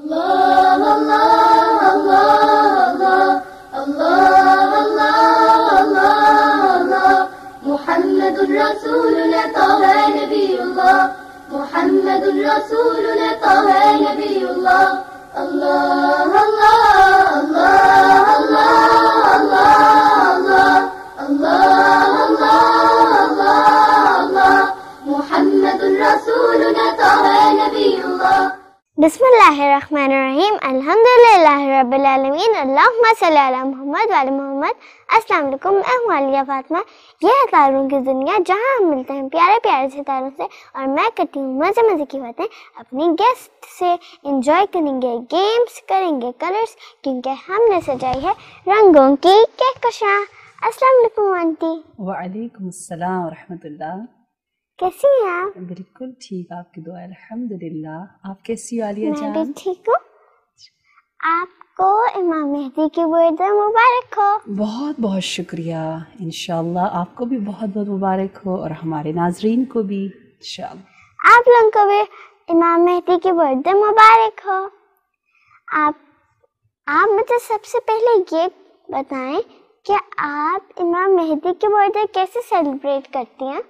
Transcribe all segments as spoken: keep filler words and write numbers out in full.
اللہ اللہ اللہ اللہ اللہ اللہ محمد رسولنا طه نبی اللہ محمد رسولنا طه نبی اللہ اللہ اللہ اللہ اللہ اللہ اللہ محمد رسولنا طه نبی اللہ. بسم اللہ الرحمن الرحیم. الحمدللہ رب العالمین. اللہم صلی علی محمد وعلی محمد. السلام علیکم. میں ہوں عالیہ فاطمہ. یہ ہے تاروں کی دنیا جہاں ہم ملتے ہیں پیارے پیارے ستاروں سے اور میں کرتی ہوں مزے مزے کی باتیں اپنی گیسٹ سے. انجوائے کریں گے گیمز, کریں گے کلرز, کیونکہ ہم نے سجائی ہے رنگوں کی کہکشاں. السلام علیکم آنٹی. وعلیکم السلام ورحمۃ اللہ. کیسی ہیں آپ؟ بالکل ٹھیک, آپ کی دعا الحمدللہ. آپ کیسی ہو عالیہ جان؟ میں بھی ٹھیک ہوں. آپ کو امام مہدی کی برتھ ڈے مبارک ہو. بہت بہت شکریہ. انشاءاللہ آپ کو بھی بہت بہت مبارک ہو اور ہمارے ناظرین کو بھی انشاءاللہ. آپ لوگوں کو بھی امام مہدی کی برتھ ڈے مبارک ہو. آپ آپ مجھے سب سے پہلے یہ بتائیں کہ آپ امام مہدی کی برتھ ڈے کیسے سیلیبریٹ کرتی ہیں؟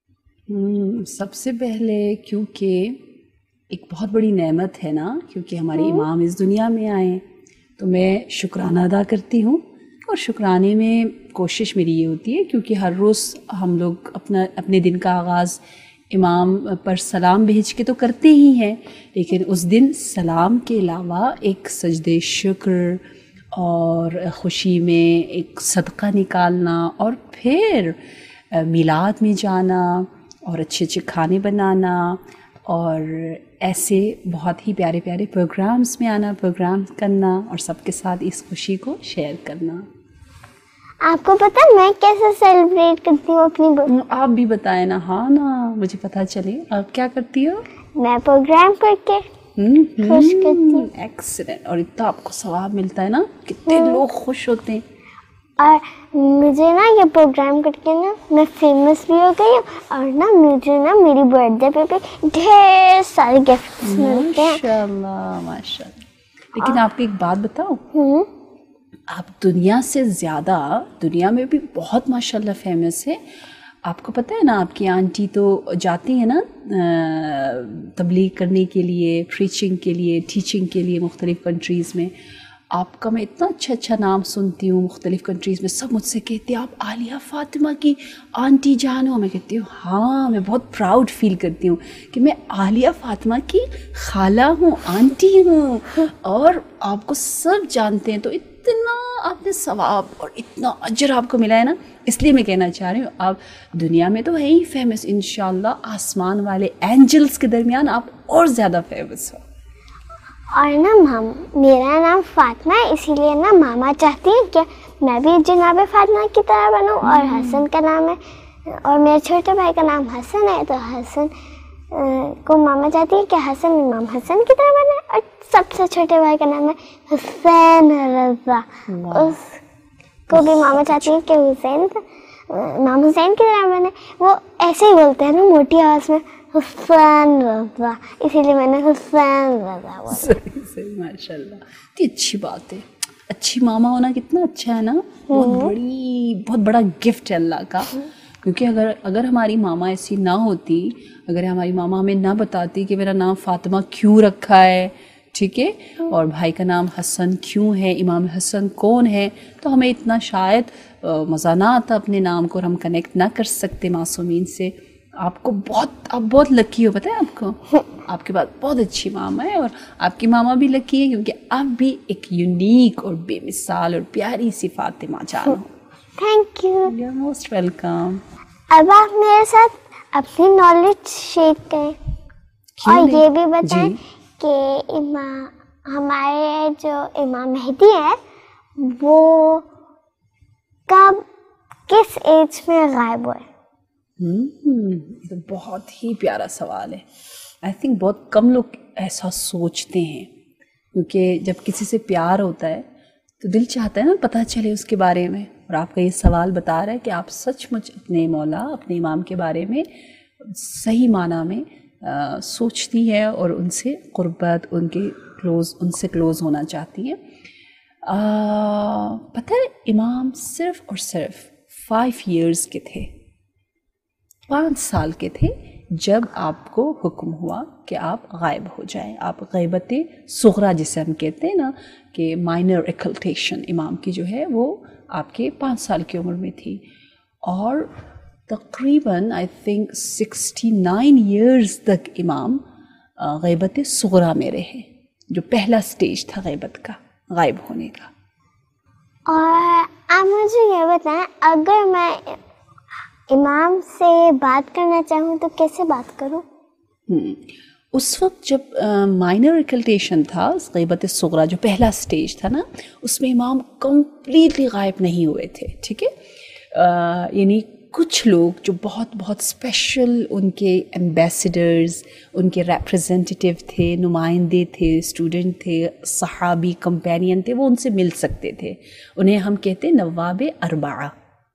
سب سے پہلے کیونکہ ایک بہت بڑی نعمت ہے نا, کیونکہ ہمارے امام اس دنیا میں آئے, تو میں شکرانہ ادا کرتی ہوں. اور شکرانے میں کوشش میری یہ ہوتی ہے, کیونکہ ہر روز ہم لوگ اپنا اپنے دن کا آغاز امام پر سلام بھیج کے تو کرتے ہی ہیں, لیکن اس دن سلام کے علاوہ ایک سجدے شکر اور خوشی میں ایک صدقہ نکالنا اور پھر میلاد میں جانا اور اچھے اچھے کھانے بنانا اور ایسے بہت ہی پیارے پیارے پروگرامز میں آنا, پروگرام کرنا اور سب کے ساتھ اس خوشی کو شیئر کرنا. آپ کو پتہ میں کیسے سیلیبریٹ کرتی ہوں اپنی برتھ ڈے؟ آپ بھی بتائیں نا. ہاں نا, مجھے پتہ چلے آپ کیا کرتی ہو. میں پروگرام کر کے خوش کرتی ہوں. ایکسلنٹ. اور اتنا آپ کو ثواب ملتا ہے نا, کتنے لوگ خوش ہوتے ہیں. اور مجھے نا یہ پروگرام کر کے نا میں فیمس بھی ہو گئی ہوں, اور نا مجھے نا میری برتھ ڈے پہ بھی ڈھیر سارے گفٹس ملتے ہیں. ماشاء اللہ ماشاء اللہ. لیکن آپ کو ایک بات بتاؤ, ہوں آپ دنیا سے زیادہ دنیا میں بھی بہت ماشاء اللہ فیمس ہے. آپ کو پتہ ہے نا, آپ کی آنٹی تو جاتی ہیں نا تبلیغ کرنے کے لیے, پریچنگ کے لیے, ٹیچنگ کے لیے مختلف کنٹریز میں. آپ کا میں اتنا اچھا اچھا نام سنتی ہوں مختلف کنٹریز میں. سب مجھ سے کہتے ہیں آپ عالیہ فاطمہ کی آنٹی جان ہو. میں کہتی ہوں ہاں, میں بہت پراؤڈ فیل کرتی ہوں کہ میں عالیہ فاطمہ کی خالہ ہوں, آنٹی ہوں. اور آپ کو سب جانتے ہیں, تو اتنا آپ نے ثواب اور اتنا اجر آپ کو ملا ہے نا. اس لیے میں کہنا چاہ رہی ہوں, آپ دنیا میں تو ہے ہی فیمس, انشاءاللہ آسمان والے اینجلز کے درمیان آپ اور زیادہ فیمس ہو. اور نا مام میرا نام فاطمہ ہے, اسی لیے نا ماما چاہتی ہیں کہ میں بھی جناب فاطمہ کی طرح بنوں. اور حسن کا نام ہے, اور میرے چھوٹے بھائی کا نام حسن ہے, تو حسن کو ماما چاہتی ہے کہ حسن امام حسن کی طرح بنے. اور سب سے چھوٹے بھائی کا نام ہے حسین رضا, اس کو بھی ماما چاہتی ہے کہ حسین امام حسین کی طرح بنے. وہ ایسے ہی بولتے ہیں نا موٹی آواز میں, حسین رضا, اسی لیے میں نے حسین رضا بولا. صحیح صحیح ماشاء اللہ. اتنی اچھی بات ہے. اچھی ماما ہونا کتنا اچھا ہے نا, بہت بڑی بہت بڑا گفٹ ہے اللہ کا. کیونکہ اگر اگر ہماری ماما ایسی نہ ہوتی, اگر ہماری ماما ہمیں نہ بتاتی کہ میرا نام فاطمہ کیوں رکھا ہے, ٹھیک ہے, اور بھائی کا نام حسن کیوں ہے, امام حسن کون ہے, تو ہمیں اتنا شاید مزہ نہ آتا اپنے نام کو, اور ہم کنیکٹ نہ کر سکتے معصومین سے. آپ کو بہت آپ بہت لکی ہو, پتہ ہے آپ کو, آپ کے پاس بہت اچھی ماما ہے. اور آپ کی ماما بھی لکی ہے کیونکہ آپ بھی ایک یونیک اور بے مثال اور پیاری سی فاطمہ جان ہو. Thank you. You are most welcome. اب آپ میرے ساتھ اپنی نالج شیئر کریں اور یہ بھی بتائیں کہ امام ہمارے جو امام مہدی ہے وہ کب کس ایج میں غائب ہوئے؟ تو بہت ہی پیارا سوال ہے. آئی تھنک بہت کم لوگ ایسا سوچتے ہیں, کیونکہ جب کسی سے پیار ہوتا ہے تو دل چاہتا ہے نا پتہ چلے اس کے بارے میں. اور آپ کا یہ سوال بتا رہا ہے کہ آپ سچ مچ اپنے مولا اپنے امام کے بارے میں صحیح معنی میں سوچتی ہے اور ان سے قربت, ان کے क्लोज उनसे क्लोज होना चाहती हैं. पता है इमाम सिर्फ और सिर्फ फाइव इयर्स के थे, पाँच साल के थे जब आपको हुक्म हुआ कि आप गायब हो जाएं. आप गैबत सुगरा जिसे हम कहते हैं ना कि माइनर एक्लटेशन इमाम की जो है वो आपके पाँच साल की उम्र में थी. और तकरीबन I think sixty nine years तक इमाम गैबत सुगरा में रहे, जो पहला स्टेज था गैबत का, गायब होने का. और आप मुझे ये बताएं, अगर मैं इमाम से बात करना चाहूँ तो कैसे बात करूँ? उस वक्त जब माइनर एक्लटेशन था, गैबत सुगरा जो पहला स्टेज था ना, उसमें इमाम कम्प्लीटली गायब नहीं हुए थे. ठीक है, यानी कुछ लोग जो बहुत बहुत स्पेशल उनके एम्बेसडर्स, उनके रिप्रेजेंटेटिव थे, नुमाइंदे थे, स्टूडेंट थे, सहाबी कंपेनियन थे, वो उनसे मिल सकते थे. उन्हें हम कहते हैं नवाब अरबा,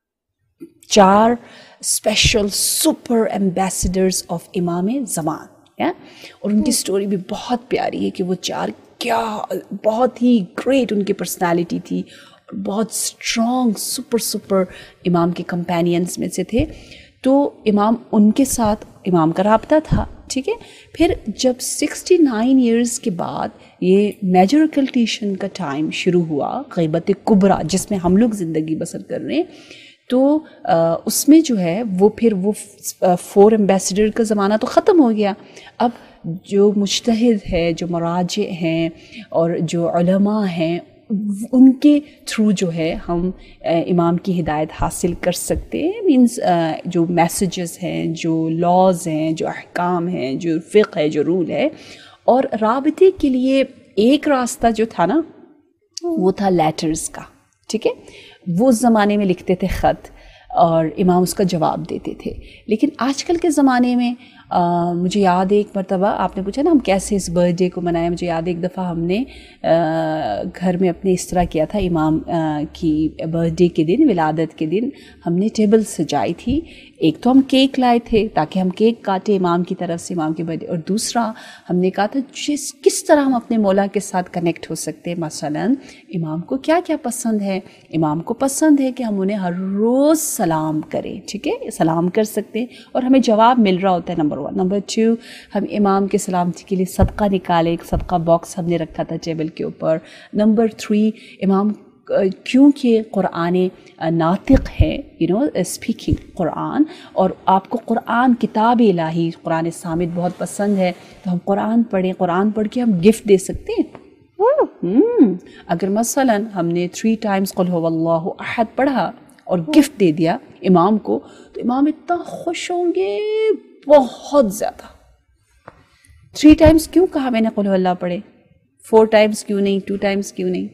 चार स्पेशल सुपर एम्बेसडर्स ऑफ इमाम ज़मान. या और उनकी स्टोरी भी बहुत प्यारी है कि वो चार क्या बहुत ही ग्रेट उनकी पर्सनालिटी थी, बहुत स्ट्रॉन्ग सुपर सुपर इमाम के कंपेनियंस में से थे. तो इमाम उनके साथ इमाम का राब्ता था. ठीक है, फिर जब सिक्सटी नाइन ईयर्स के बाद ये मेजर एक्लटेशन का टाइम शुरू हुआ, गैबत कुबरा जिसमें हम लोग ज़िंदगी बसर कर रहे हैं, तो आ, उसमें जो है वो फिर वो फोर एम्बेसडर का ज़माना तो ख़त्म हो गया. अब जो मुज्तहिद है, जो मराजे हैं और जो उलमा हैं, उनके थ्रू जो है हम इमाम की हिदायत हासिल कर सकते हैं. मीन्स जो मैसेजेस हैं, जो लॉज हैं, जो अहकाम हैं, जो फ़िक़्ह है, जो रूल है. और राबते के लिए एक रास्ता जो था ना वो था लेटर्स का. ठीक है, वो उस ज़माने में लिखते थे ख़त और इमाम उसका जवाब देते थे. लेकिन आजकल के ज़माने में आ, मुझे याद है एक मरतबा आपने पूछा ना हम कैसे इस बर्थडे को मनाएं, मुझे याद है एक दफ़ा हमने आ, घर में अपने इस तरह किया था. इमाम आ, की बर्थडे के दिन, विलादत के दिन हमने टेबल सजाई थी. एक तो हम केक लाए थे ताकि हम केक काटे इमाम की तरफ से, इमाम के बर्थडे, और दूसरा हमने कहा था जिस किस तरह हम अपने मौला के साथ कनेक्ट हो सकते हैं. मसलन इमाम को क्या क्या पसंद है. इमाम को पसंद है कि हम उन्हें हर रोज़ सलाम करें. ठीक है, सलाम कर सकते हैं और हमें जवाब मिल रहा होता है. Number one. नंबर टू, हम इमाम के सलामती के लिए सदका निकाले, एक सदका बॉक्स हमने रखा था टेबल के ऊपर. नंबर थ्री, इमाम क्योंकि कुरान नातिक है, यू नो स्पीकिंग कुरान, और आपको कुरान किताब इलाही कुरान सामित बहुत पसंद है, तो हम कुरान पढ़ें. कुरान पढ़ के हम गिफ्ट दे सकते हैं. हम्म अगर मसलन हमने थ्री टाइम्स कुल हुवल्लाहु अहद पढ़ा और गिफ्ट दे दिया इमाम को, तो इमाम इतना खुश होंगे, बहुत ज़्यादा. थ्री टाइम्स क्यों कहा मैंने कुल हुवल्लाह पढ़े, फोर टाइम्स क्यों नहीं, टू टाइम्स क्यों नहीं,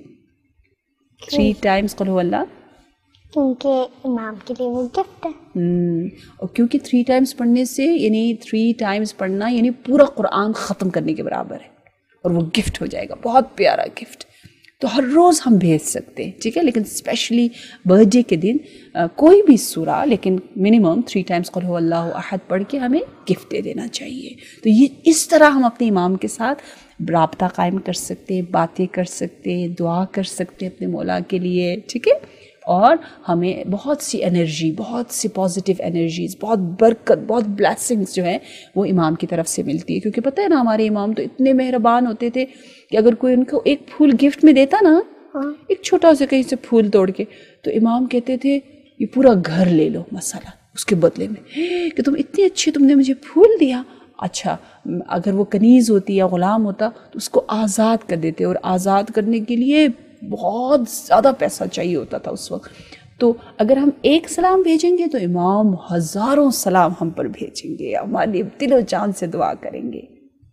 थ्री टाइम्स कुल हुवल्लाह? क्योंकि इमाम के लिए वो गिफ्ट है. हम्म और क्योंकि थ्री टाइम्स पढ़ने से, यानी थ्री टाइम्स पढ़ना यानी पूरा कुरान ख़त्म करने के बराबर है, और वो गिफ्ट हो जाएगा, बहुत प्यारा गिफ्ट. तो हर रोज़ हम भेज सकते हैं. ठीक है, लेकिन स्पेशली बर्थडे के दिन आ, कोई भी सूरा, लेकिन मिनिमम थ्री टाइम्स कुल हुवल्लाहु अहद पढ़ के हमें गिफ्ट दे देना चाहिए. तो ये इस तरह हम अपने इमाम के साथ राब्ता कायम कर सकते हैं, बातें कर सकते हैं, दुआ कर सकते हैं अपने मौला के लिए. ठीक है, और हमें बहुत सी एनर्जी, बहुत सी पॉजिटिव एनर्जीज़, बहुत बरकत, बहुत ब्लेसिंग्स जो हैं वो इमाम की तरफ से मिलती है. क्योंकि पता है ना हमारे इमाम तो इतने मेहरबान होते थे कि अगर कोई उनको एक फूल गिफ्ट में देता ना, हाँ. एक छोटा सा कहीं से फूल तोड़ के, तो इमाम कहते थे ये पूरा घर ले लो मसाला उसके बदले में, कि तुम इतने अच्छे, तुमने मुझे फूल दिया. अच्छा, अगर वो कनीज़ होती या ग़ुलाम होता तो उसको आज़ाद कर देते, और आज़ाद करने के लिए बहुत ज़्यादा पैसा चाहिए होता था उस वक्त. तो अगर हम एक सलाम भेजेंगे तो इमाम हज़ारों सलाम हम पर भेजेंगे, हमारे दिलो जान से दुआ करेंगे.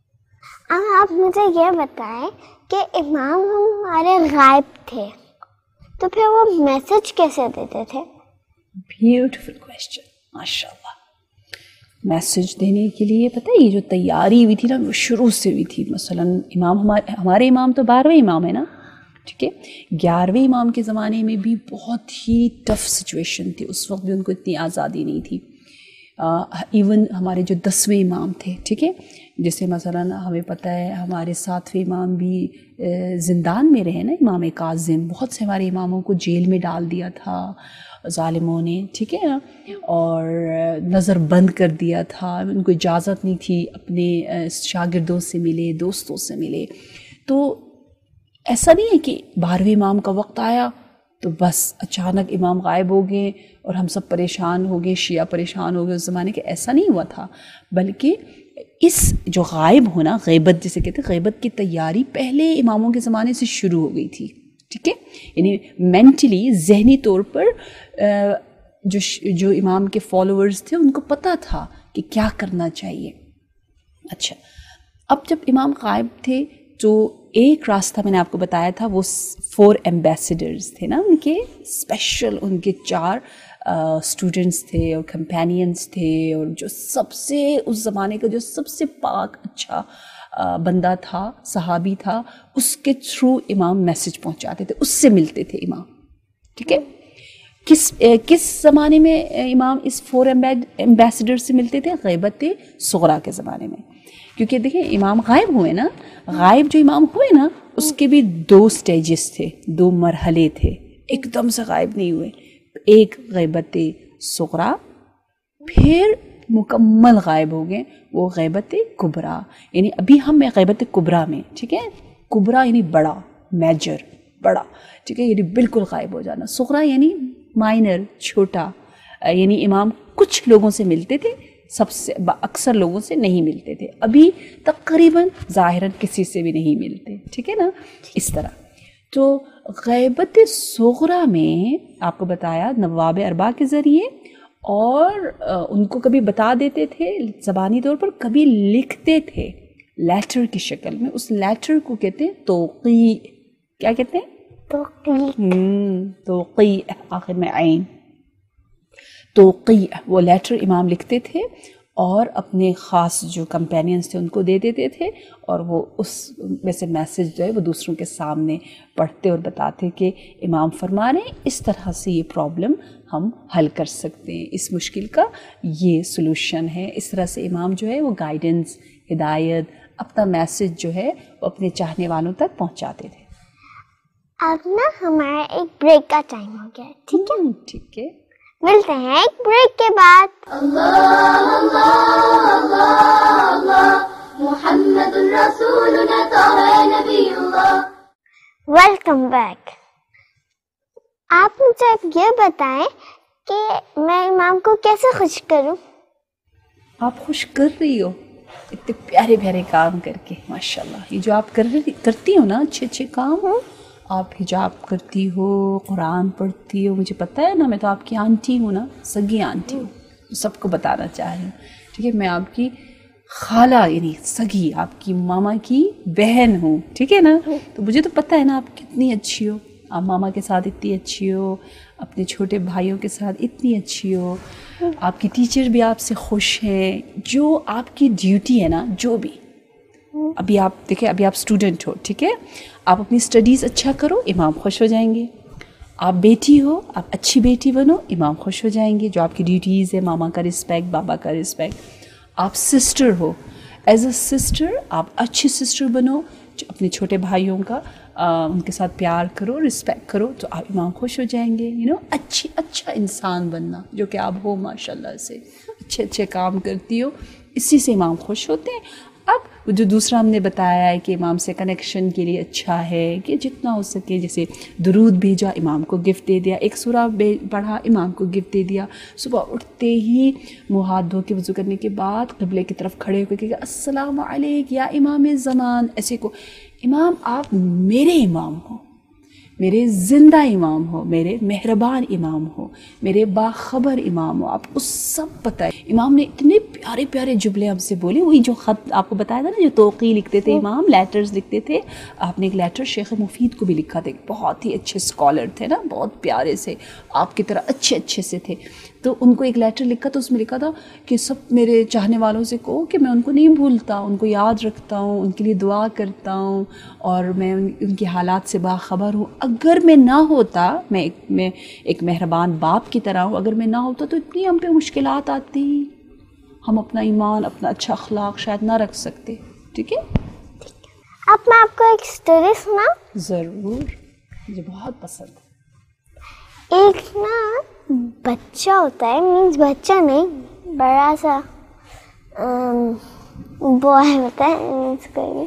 आप मुझे ये बताएं कि इमाम हमारे गायब थे, तो फिर वो मैसेज कैसे देते थे? ब्यूटीफुल क्वेश्चन, माशाल्लाह. मैसेज देने के लिए पता है ये जो तैयारी हुई थी ना, वो शुरू से हुई थी. मसलन इमाम हमारे हमारे इमाम तो बारहवें इमाम है ना. ठीक है, ग्यारहवें इमाम के ज़माने में भी बहुत ही टफ सिचुएशन थी. उस वक्त भी उनको इतनी आज़ादी नहीं थी. इवन हमारे जो दसवें इमाम थे, ठीक है, جیسے مثلا ہمیں پتہ ہے ہمارے ساتویں امام بھی زندان میں رہے نا، امام کاظم، بہت سے ہمارے اماموں کو جیل میں ڈال دیا تھا ظالموں نے، ٹھیک ہے نا، اور نظر بند کر دیا تھا، ان کو اجازت نہیں تھی اپنے شاگردوں سے ملے، دوستوں سے ملے. تو ایسا نہیں ہے کہ بارہویں امام کا وقت آیا تو بس اچانک امام غائب ہو گئے اور ہم سب پریشان ہو گئے، شیعہ پریشان ہو گئے اس زمانے کے. ایسا نہیں ہوا تھا، بلکہ اس جو غائب ہونا، غیبت جسے کہتے ہیں، غیبت کی تیاری پہلے اماموں کے زمانے سے شروع ہو گئی تھی، ٹھیک ہے. یعنی مینٹلی، ذہنی طور پر جو جو امام کے فالوورز تھے ان کو پتہ تھا کہ کیا کرنا چاہیے. اچھا، اب جب امام غائب تھے تو ایک راستہ میں نے آپ کو بتایا تھا، وہ فور ایمبیسیڈرز تھے نا ان کے، اسپیشل ان کے چار اسٹوڈنٹس تھے اور کمپینینس تھے، اور جو سب سے اس زمانے کا جو سب سے پاک اچھا بندہ تھا، صحابی تھا، اس کے تھرو امام میسج پہنچاتے تھے، اس سے ملتے تھے امام، ٹھیک ہے. کس کس زمانے میں امام اس فور ایمبیسیڈر سے ملتے تھے؟ غیبت صغریٰ کے زمانے میں. کیونکہ دیکھیں امام غائب ہوئے نا، غائب جو امام ہوئے نا اس کے بھی دو سٹیجز تھے، دو مرحلے تھے، ایک دم سے غائب نہیں ہوئے. ایک غیبت صغریٰ، پھر مکمل غائب ہو گئے، وہ غیبت کبریٰ. یعنی ابھی ہم غیبت کبریٰ میں، ٹھیک ہے. کبریٰ یعنی بڑا، میجر، بڑا، ٹھیک ہے، یعنی بالکل غائب ہو جانا. صغریٰ یعنی مائنر، چھوٹا. یعنی امام کچھ لوگوں سے ملتے تھے، سب سے اکثر لوگوں سے نہیں ملتے تھے. ابھی تقریباً ظاہراً کسی سے بھی نہیں ملتے، ٹھیک ہے نا، اس طرح. تو غیبت صغریٰ میں آپ کو بتایا نواب اربعہ کے ذریعے، اور ان کو کبھی بتا دیتے تھے زبانی طور پر، کبھی لکھتے تھے لیٹر کی شکل میں. اس لیٹر کو کہتے ہیں توقیع. کیا کہتے ہیں؟ توقیع. توقیع، آخر میں عین. توقیع، وہ لیٹر امام لکھتے تھے اور اپنے خاص جو کمپینینس تھے ان کو دے دیتے تھے، اور وہ اس میں سے میسج جو ہے وہ دوسروں کے سامنے پڑھتے اور بتاتے کہ امام فرما رہے ہیں اس طرح سے یہ پرابلم ہم حل کر سکتے ہیں، اس مشکل کا یہ سلوشن ہے. اس طرح سے امام جو ہے وہ گائیڈنس، ہدایت، اپنا میسج جو ہے وہ اپنے چاہنے والوں تک پہنچاتے تھے. اب نا ہمارا ایک بریک کا ٹائم ہو گیا، ٹھیک ہے؟ ٹھیک ہے، ملتے ہیں ایک بریک کے بعد. اللہ اللہ اللہ اللہ محمد رسولنا طه نبی اللہ. Welcome back. آپ مجھے یہ بتائیں کہ میں امام کو کیسے خوش کروں؟ آپ خوش کر رہی ہو اتنے پیارے پیارے کام کر کے، ماشاءاللہ. یہ جو آپ کر رہی کرتی ہو نا اچھے اچھے کام، آپ حجاب کرتی ہو، قرآن پڑھتی ہو، مجھے پتہ ہے نا، میں تو آپ کی آنٹی ہوں نا، سگی آنٹی ہوں، سب کو بتانا چاہ رہی ہوں، ٹھیک ہے. میں آپ کی خالہ یعنی سگی، آپ کی ماما کی بہن ہوں، ٹھیک ہے نا. تو مجھے تو پتہ ہے نا آپ کتنی اچھی ہو، آپ ماما کے ساتھ اتنی اچھی ہو، اپنے چھوٹے بھائیوں کے ساتھ اتنی اچھی ہو، آپ کی ٹیچر بھی آپ سے خوش ہیں. جو آپ کی ڈیوٹی ہے نا، جو بھی ابھی آپ دیکھیں، ابھی آپ اسٹوڈنٹ ہو، ٹھیک ہے، آپ اپنی اسٹڈیز اچھا کرو، امام خوش ہو جائیں گے. آپ بیٹی ہو، آپ اچھی بیٹی بنو، امام خوش ہو جائیں گے. جو آپ کی ڈیوٹیز ہے، ماما کا رسپیکٹ، بابا کا رسپیکٹ. آپ سسٹر ہو، ایز اے سسٹر آپ اچھی سسٹر بنو، اپنے چھوٹے بھائیوں کا ان کے ساتھ پیار کرو، رسپیکٹ کرو، تو آپ امام خوش ہو جائیں گے. یو نو اچھی اچھا انسان بننا، جو کہ آپ ہو ماشاء اللہ سے، اچھے اچھے کام کرتی ہو، اسی سے امام خوش ہوتے ہیں. اب جو دوسرا ہم نے بتایا ہے کہ امام سے کنیکشن کے لیے اچھا ہے کہ جتنا ہو سکے، جیسے درود بھیجا، امام کو گفٹ دے دیا، ایک سورہ پڑھا، امام کو گفٹ دے دیا. صبح اٹھتے ہی منہ ہاتھ دھو کے وضو کرنے کے بعد قبلے کی طرف کھڑے ہو کے کہ السلام علیک یا امام زمان، ایسے کو امام آپ میرے امام ہو، میرے زندہ امام ہو، میرے مہربان امام ہو، میرے باخبر امام ہو. آپ کو سب پتہ ہے. امام نے اتنے پیارے پیارے جملے ہم سے بولے. وہی جو خط آپ کو بتایا تھا نا، جو توقیع لکھتے تھے امام، لیٹرز لکھتے تھے. آپ نے ایک لیٹر شیخ مفید کو بھی لکھا تھا، بہت ہی اچھے اسکالر تھے نا، بہت پیارے سے، آپ کی طرح اچھے اچھے سے تھے. تو ان کو ایک لیٹر لکھا تھا، اس میں لکھا تھا کہ سب میرے چاہنے والوں سے کہو کہ میں ان کو نہیں بھولتا، ان کو یاد رکھتا ہوں، ان کے لیے دعا کرتا ہوں، اور میں ان کے حالات سے باخبر ہوں. اگر میں نہ ہوتا، میں ایک میں ایک مہربان باپ کی طرح ہوں، اگر میں نہ ہوتا تو اتنی ہم پہ مشکلات آتی، ہم اپنا ایمان, اپنا اچھا اخلاق شاید نہ رکھ سکتے. ٹھیک ہے, اب میں آپ کو ایک اسٹوری سنا. ضرور, مجھے بہت پسند ہے. ایک نا بچہ ہوتا ہے, مینس بچہ نہیں, بڑا سا بوائے ہوتا ہے, مینس کوئی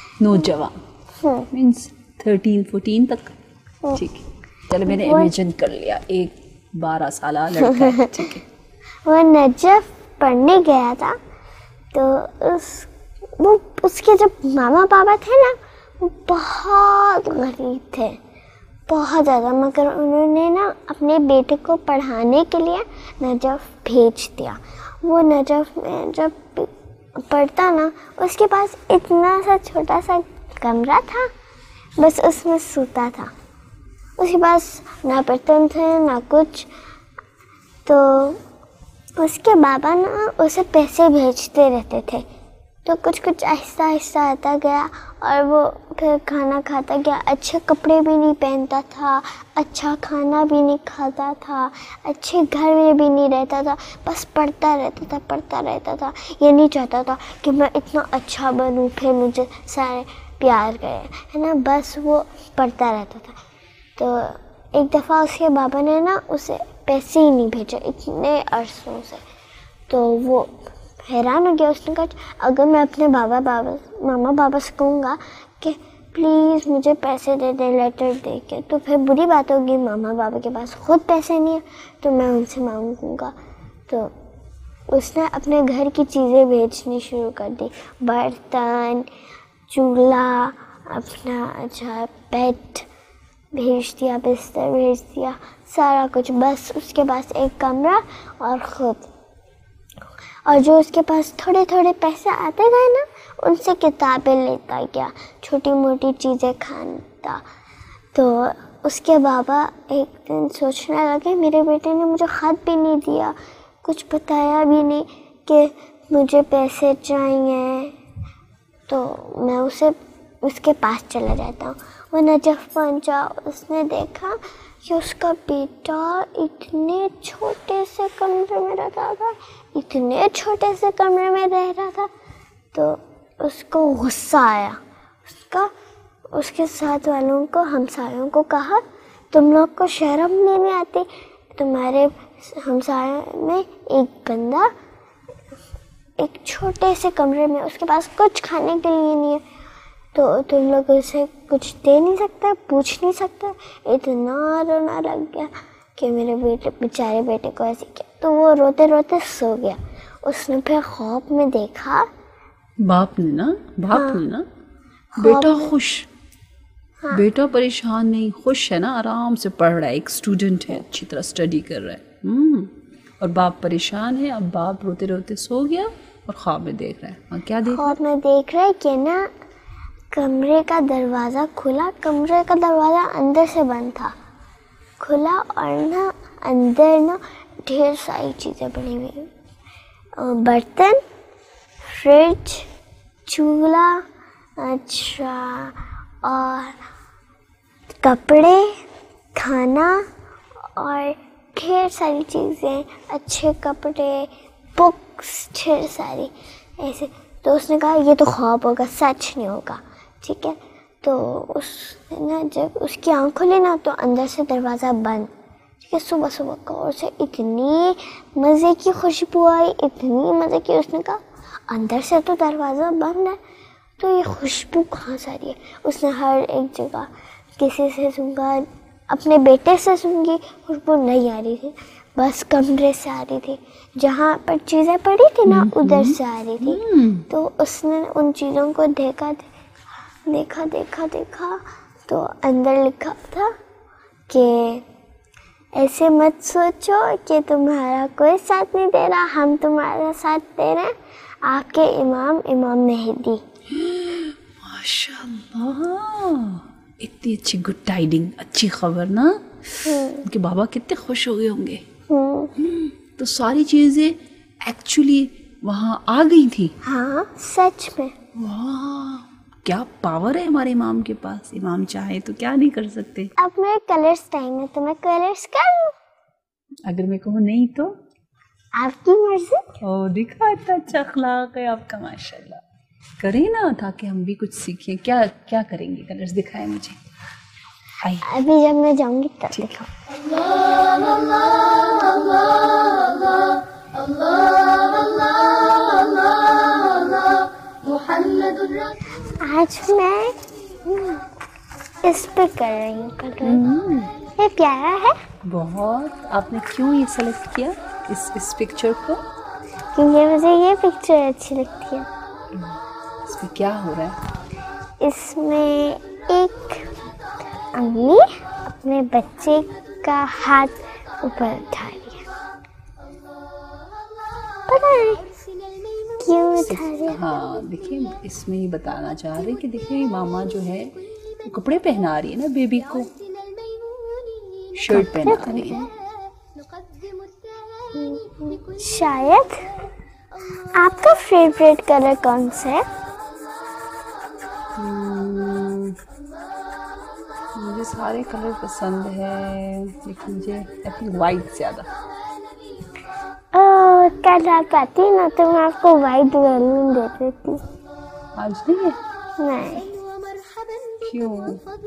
نوجوان, مینس تھرٹین فورٹین تک. ٹھیک ہے, چلو میں نے امیجن کر لیا ایک بارہ سالہ لڑکا ہے. ٹھیک ہے, وہ نجف پڑھنے گیا تھا. تو اس وہ اس کے جب ماما پاپا تھے نا, وہ بہت غریب تھے, بہت زیادہ, مگر انہوں نے نا اپنے بیٹے کو پڑھانے کے لیے نجف بھیج دیا. وہ نجف میں جب پڑھتا نا, اس کے پاس اتنا سا چھوٹا سا کمرہ تھا, بس اس میں سوتا تھا. اس کے پاس نہ برتن تھے نہ کچھ. تو اس کے بابا نا اسے پیسے بھیجتے رہتے تھے. تو کچھ کچھ آہستہ آہستہ آتا گیا, اور وہ پھر کھانا کھاتا گیا. اچھے کپڑے بھی نہیں پہنتا تھا, اچھا کھانا بھی نہیں کھاتا تھا, اچھے گھر میں بھی نہیں رہتا تھا, بس پڑھتا رہتا تھا پڑھتا رہتا تھا. یہ نہیں چاہتا تھا کہ میں اتنا اچھا بنوں پھر مجھے سارے پیار کریں, ہے نا, بس وہ پڑھتا رہتا تھا. تو ایک دفعہ اس کے بابا نے نا اسے پیسے ہی نہیں بھیجے اتنے عرصوں سے. تو وہ حیران ہو گیا. اس نے کہا اگر میں اپنے بابا بابا ماما بابا سے کہوں گا کہ پلیز مجھے پیسے دے دے لیٹر دے کے, تو پھر بری بات ہوگی. ماما بابا کے پاس خود پیسے نہیں ہیں تو میں ان سے مانگوں گا. تو اس نے اپنے گھر کی چیزیں بیچنی شروع کر دی, برتن, چولہا, اپنا اچھا پیٹ بھیج دیا, بستر بھیج دیا, سارا کچھ. بس اس کے پاس ایک کمرہ اور خود. اور جو اس کے پاس تھوڑے تھوڑے پیسے آتے گئے نا, ان سے کتابیں لیتا گیا, چھوٹی موٹی چیزیں کھاتا. تو اس کے بابا ایک دن سوچنے لگے میرے بیٹے نے مجھے خط بھی نہیں دیا, کچھ بتایا بھی نہیں کہ مجھے پیسے چاہیے, تو میں اسے اس کے پاس چلا جاتا ہوں. وہ نجف پہنچا, اس نے دیکھا کہ اس کا بیٹا اتنے چھوٹے سے کمرے میں رہتا تھا, اتنے چھوٹے سے کمرے میں رہ رہا تھا. تو اس کو غصہ آیا. اس کا اس کے ساتھ والوں کو, ہمسایوں کو کہا تم لوگ کو شرم نہیں آتی, تمہارے ہمسائے میں ایک بندہ ایک چھوٹے سے کمرے میں, اس کے پاس کچھ کھانے کے لیے نہیں ہے, تو تم لوگ اسے کچھ دے نہیں سکتا, پوچھ نہیں سکتا. اتنا رونا لگ گیا کہ میرے بیٹے بیچارے بیٹے کو ایسے کیا. تو وہ روتے روتے سو گیا. اس نے پھر خواب میں دیکھا, باپ نے نا باپ نے نا بیٹا خوش, بیٹا پریشان نہیں, خوش ہے نا, آرام سے پڑھ رہا ہے, ایک اسٹوڈنٹ ہے, اچھی طرح اسٹڈی کر رہا ہے, اور باپ پریشان ہے. اب باپ روتے روتے سو گیا اور خواب میں دیکھ رہا ہے. اور کیا دیکھ خواب میں دیکھ رہا ہے کہ نا کمرے کا دروازہ کھلا, کمرے کا دروازہ اندر سے بند تھا, کھلا, اور نا اندر نا ڈھیر ساری چیزیں پڑی ہوئی, برتن, فریج, چولہا, اچھا, اور کپڑے, کھانا, اور ڈھیر ساری چیزیں, اچھے کپڑے, بکس, ڈھیر ساری ایسے. تو اس نے کہا یہ تو خواب ہوگا, سچ نہیں ہوگا. ٹھیک ہے, تو اس نے جب اس کی آنکھ کھلی نا تو اندر سے دروازہ بند. ٹھیک ہے, صبح صبح کا, اور اسے اتنی مزے کی خوشبو آئی, اتنی مزے کی. اس نے کہا اندر سے تو دروازہ بند ہے, تو یہ خوشبو کہاں سے آ رہی ہے. اس نے ہر ایک جگہ کسی سے سونگا, اپنے بیٹے سے سونگی, خوشبو نہیں آ رہی تھی, بس کمرے سے آ رہی تھی. جہاں پر چیزیں پڑی تھی نا ادھر سے آ رہی تھی. تو اس نے ان چیزوں کو دیکھا دیکھا دیکھا دیکھا تو اندر لکھا تھا کہ ایسے مت سوچو کہ تمہارا کوئی ساتھ نہیں دے رہا, ہم تمہارا ساتھ دے رہے ہیں, آپ کے امام امام مہدی. ماشاء اللہ, اتنی اچھی گڈ ٹائڈنگ, اچھی خبر نا. ان کے بابا کتنے خوش ہو گئے ہوں گے. تو ساری چیزیں ایکچولی وہاں آ گئی تھی. ہاں سچ میں. واہ, کیا پاور ہے ہمارے امام کے پاس. امام چاہے تو کیا نہیں کر سکتے. اب میرے کلرس ٹائم ہے تو میں کلرس کر لوں. اگر میں کہوں نہیں تو آپ کی مرضی. او دیکھا اتنا اچھا اخلاق ہے آپ کا ماشاءاللہ. کریں نا تاکہ ہم بھی کچھ سیکھیں. کیا کیا کریں گے؟ کلرز دکھائیں مجھے. آئیے. ابھی جب میں جاؤں گی تب دکھاؤں. آج میں اس پہ کر رہی ہوں کلر. یہ پیارا ہے بہت. آپ نے کیوں یہ سلیکٹ کیا اس اس پکچر کو؟ کیونکہ مجھے یہ پکچر اچھی لگتی ہے. اس میں کیا ہو رہا ہے؟ اس میں ایک امی اپنے بچے کا ہاتھ اوپر اٹھا رہی ہے. پتہ نہیں کیوں اٹھا رہی ہے. ہاں دیکھیں اس میں یہ بتانا چاہ رہے کہ دیکھیں ماما جو ہے وہ کپڑے پہنا رہی ہے نا بیبی کو. شرٹ پہنا رہی ہے. شاید. آپ کا فیوریٹ کلر کون سا ہے؟ مجھے سارے کلر پسند ہے لیکن مجھے آئی تھنک وائٹ زیادہ. کل آپ آتی نا تو میں آپ کو وائٹ بیلون دے دیتی. آج نہیں ہے؟ نہیں. کیوں؟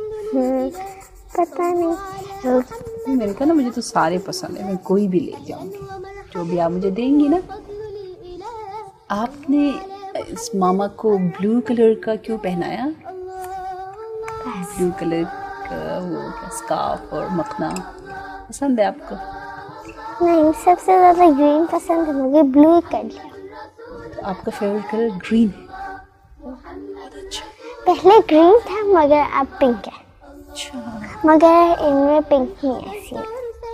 پتہ نہیں. میں نے کہا نا مجھے تو سارے پسند ہیں. میں کوئی بھی لے جاؤں گی جو بھی آپ مجھے دیں گی نا. آپ نے اس ماما کو بلو کلر کا کیوں پہنایا؟ بلو کلر کا وہ اسکارف اور مکھنا پسند ہے آپ کو؟ نہیں, سب سے زیادہ گرین پسند ہے مجھے. بلو کر لیا. تو آپ کا فیوریٹ کلر گرین ہے؟ بہت اچھا. پہلے گرین تھا مگر اب پنک ہے. اچھا. مگر ان میں پنک ہی ایسی ہے.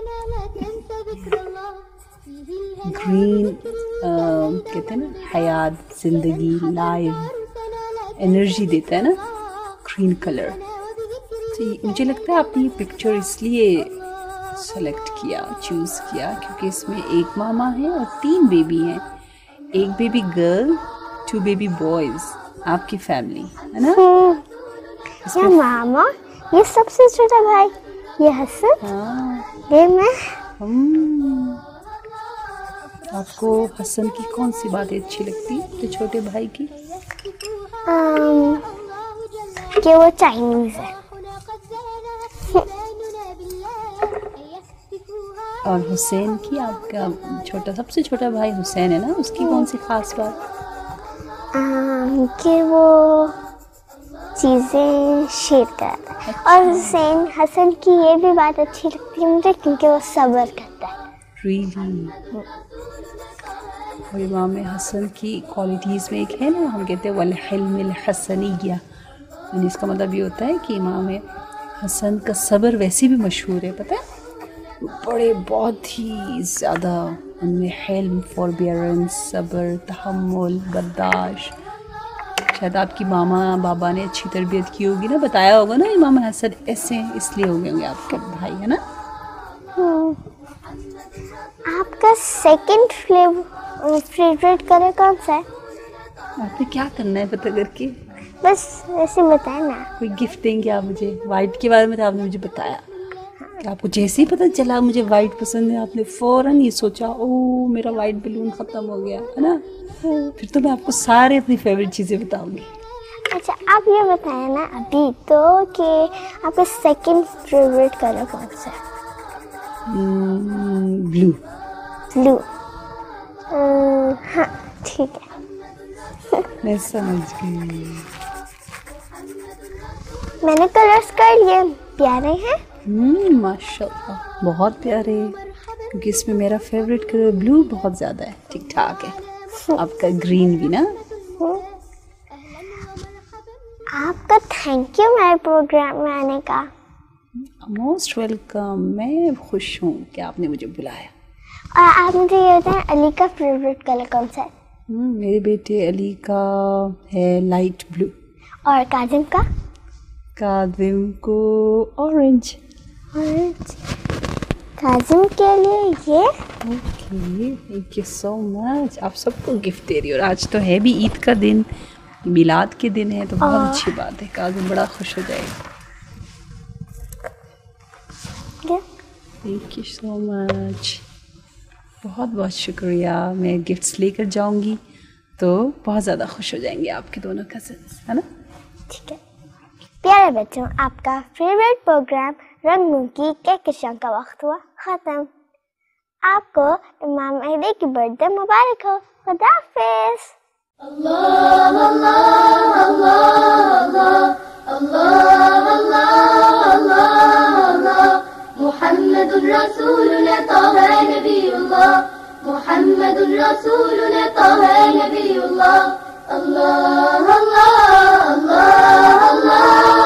گرین کہتے ہیں نا حیات, زندگی, لائف, انرجی دیتا ہے نا گرین کلر. مجھے لگتا ہے آپ نے یہ پکچر اس لیے سلیکٹ کیا, چوز کیا کیونکہ اس میں ایک ماما ہے اور تین بیبی ہیں. ایک baby girl, two baby boys. آپ کی فیملی ہے نا. یہ ماما, یہ سب سے چھوٹا بھائی, یہ حسن, ہاں. یہ میں. آپ کو حسن کی کون سی باتیں اچھی لگتی تو چھوٹے بھائی کی؟ کہ وہ چائنیز ہے. اور حسین کی, آپ کا چھوٹا سب سے چھوٹا بھائی حسین ہے نا, اس کی کون سی خاص بات؟ کہ وہ چیزیں شیئر کرتا ہے. اور حسین حسن کی یہ بھی بات اچھی لگتی ہے مجھے کیونکہ وہ صبر کرتا ہے. ریلی. اور امام حسن کی کوالٹیز میں ایک ہے نا, ہم کہتے ہیں والحلم الحسنیہ, یعنی اس کا مطلب یہ ہوتا ہے کہ امام حسن کا صبر ویسے بھی مشہور ہے. پتہ ہے بڑے بہت ہی زیادہ ان میں حلم, فوربیئرنس, صبر, تحمل, برداشت. شاید آپ کی ماما بابا نے اچھی تربیت کی ہوگی نا, بتایا ہوگا نا امام حسن ایسے ہیں اس لیے ہو گئے ہوں گے آپ کے بھائی, ہے نا. آپ کا سیکنڈ فیوریٹ کلر کون سا ہے؟ آپ نے کیا کرنا ہے پتہ کر کے؟ بس ایسے بتائیں نا. کوئی گفٹ دیں گے آپ مجھے؟ وائٹ کے بارے میں تو آپ نے مجھے بتایا کہ آپ کو جیسے ہی پتہ چلا مجھے وائٹ پسند ہے آپ نے فوراً یہ سوچا او میرا وائٹ بیلون ختم ہو گیا ہے نا. پھر تو میں آپ کو سارے اپنی فیوریٹ چیزیں بتاؤں گی. اچھا آپ یہ بتائیں نا ابھی تو کہ آپ کا سیکنڈ فیوریٹ کلر کون سا ہے؟ بلو. بلو. ہاں ٹھیک ہے. میں سمجھ گئی. میں نے کلرس کر لیے. پیارے ہیں ماشاء اللہ, بہت پیارے, کیونکہ اس میں میرا فیوریٹ کلر بلو بہت زیادہ ہے. ٹھیک ٹھاک ہے. آپ کا گرین بھی نا. آپ کا تھینک یو میرے پروگرام میں آنے کا. Most welcome. میں خوش ہوں کہ آپ نے مجھے بلایا. اور آپ مجھے یہ بتائیں علی کا فیوریٹ کلر کون سا ہے؟ میرے بیٹے علی کا ہے لائٹ بلو. اور کاظم کا؟ کاظم کو اورنج. اورنج. کاظم کے لیے یہ. Okay thank you so much. آپ سب کو گفٹ دے رہی ہو. اور آج تو ہے بھی عید کا دن, میلاد کے دن ہے, تو بہت اچھی بات ہے. کاظم بڑا خوش ہو جائے گا. تھینک یو سو مچ. بہت بہت شکریہ. میں گفٹس لے کر جاؤں گی تو بہت زیادہ خوش ہو جائیں گے آپ کے دونوں کزنس, ہے نا؟ ٹھیک ہے. پیارے بچوں, آپ کا فیوریٹ پروگرام رنگوں کی کہکشاں کا وقت ہوا ختم. آپ کو امام مہدی کی برتھ ڈے مبارک ہو. خدا حافظ. اللہ اللہ اللہ اللہ اللہ اللہ محمد رسولنا طه نبی اللہ محمد رسولنا طه نبی اللہ اللہ اللہ اللہ اللہ